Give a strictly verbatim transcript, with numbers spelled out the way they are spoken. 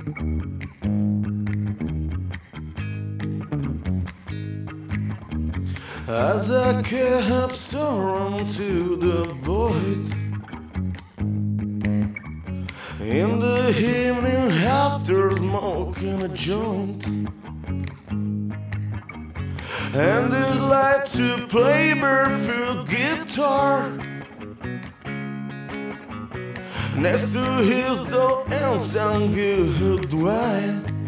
As I kept staring to the void in the evening after smoking a joint, and his light to play barefoot guitar next to his door and sang good wine.